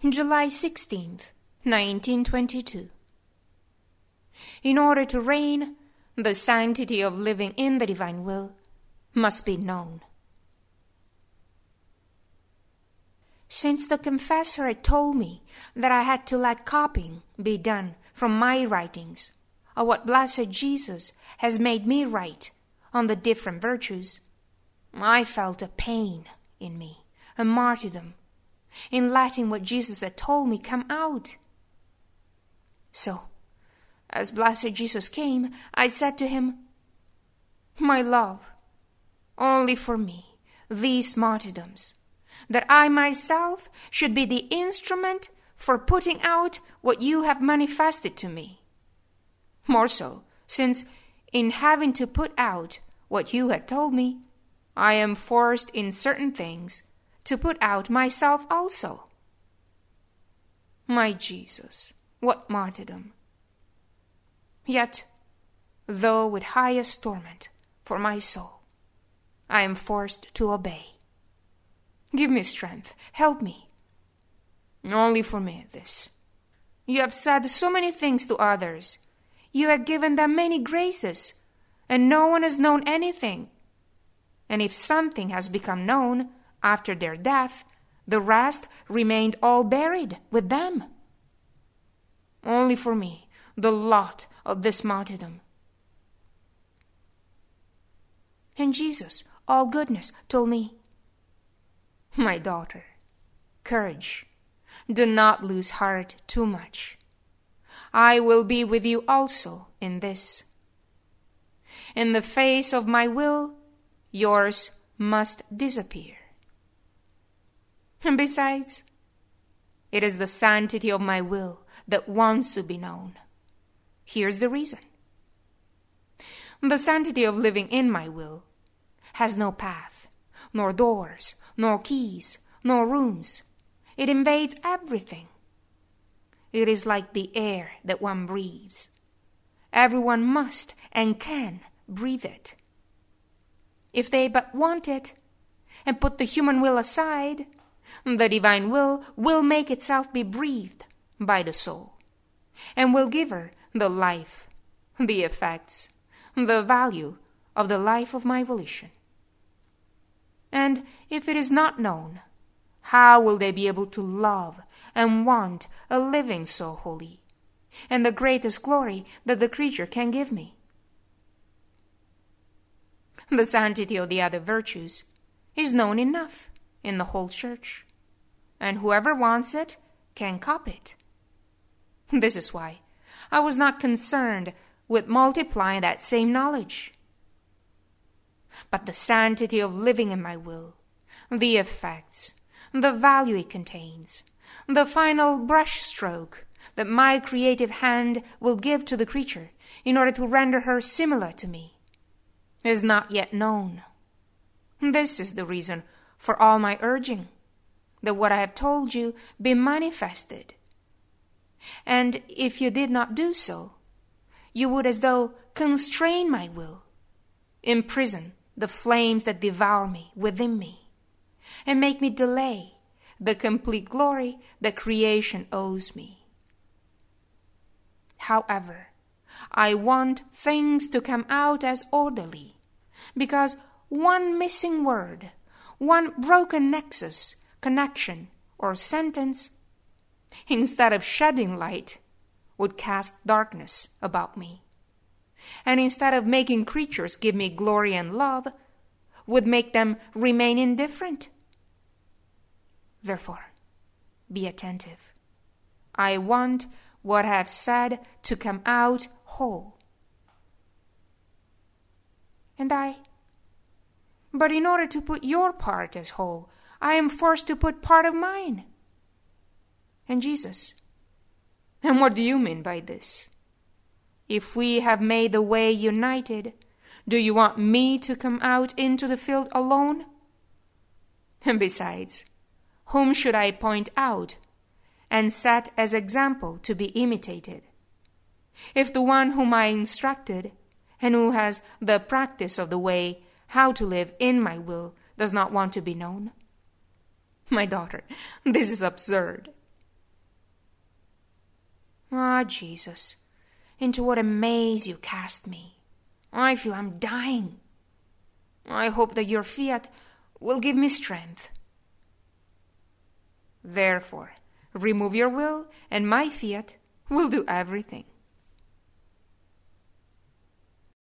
July 16th, 1922. In order to reign, the sanctity of living in the divine will must be known. Since the confessor had told me that I had to let copying be done from my writings of what blessed Jesus has made me write on the different virtues, I felt a pain in me, a martyrdom, in letting what Jesus had told me come out. So, as blessed Jesus came, I said to him, "My love, only for me these martyrdoms, that I myself should be the instrument for putting out what you have manifested to me. More so, since in having to put out what you had told me, I am forced in certain things to put out myself also." My Jesus, what martyrdom! Yet, though with highest torment for my soul, I am forced to obey. Give me strength, help me. Only for me this. You have said so many things to others. You have given them many graces, and no one has known anything. And if something has become known after their death, the rest remained all buried with them. Only for me the lot of this martyrdom. And Jesus, all goodness, told me, "My daughter, courage, do not lose heart too much. I will be with you also in this. In the face of my will, yours must disappear. And besides, it is the sanctity of my will that wants to be known. Here's the reason. The sanctity of living in my will has no path, nor doors, nor keys, nor rooms. It invades everything. It is like the air that one breathes. Everyone must and can breathe it. If they but want it, and put the human will aside, the divine will make itself be breathed by the soul, and will give her the life, the effects, the value of the life of my volition. And if it is not known, how will they be able to love and want a living so holy, and the greatest glory that the creature can give me? The sanctity of the other virtues is known enough in the whole church, and whoever wants it can copy it. This is why I was not concerned with multiplying that same knowledge. But the sanctity of living in my will, the effects, the value it contains, the final brush stroke that my creative hand will give to the creature in order to render her similar to me, is not yet known. This is the reason for all my urging, that what I have told you be manifested. And if you did not do so, you would as though constrain my will, imprison the flames that devour me within me, and make me delay the complete glory that creation owes me. However, I want things to come out as orderly, because one missing word, one broken nexus, connection, or sentence, instead of shedding light, would cast darkness about me, and instead of making creatures give me glory and love, would make them remain indifferent. Therefore, be attentive. I want what I have said to come out whole. But in order to put your part as whole, I am forced to put part of mine. And Jesus, and what do you mean by this? If we have made the way united, do you want me to come out into the field alone? And besides, whom should I point out and set as example to be imitated, if the one whom I instructed, and who has the practice of the way how to live in my will, does not want to be known? My daughter, this is absurd. Ah, Jesus, into what a maze you cast me. I feel I'm dying. I hope that your fiat will give me strength. Therefore, remove your will, and my fiat will do everything.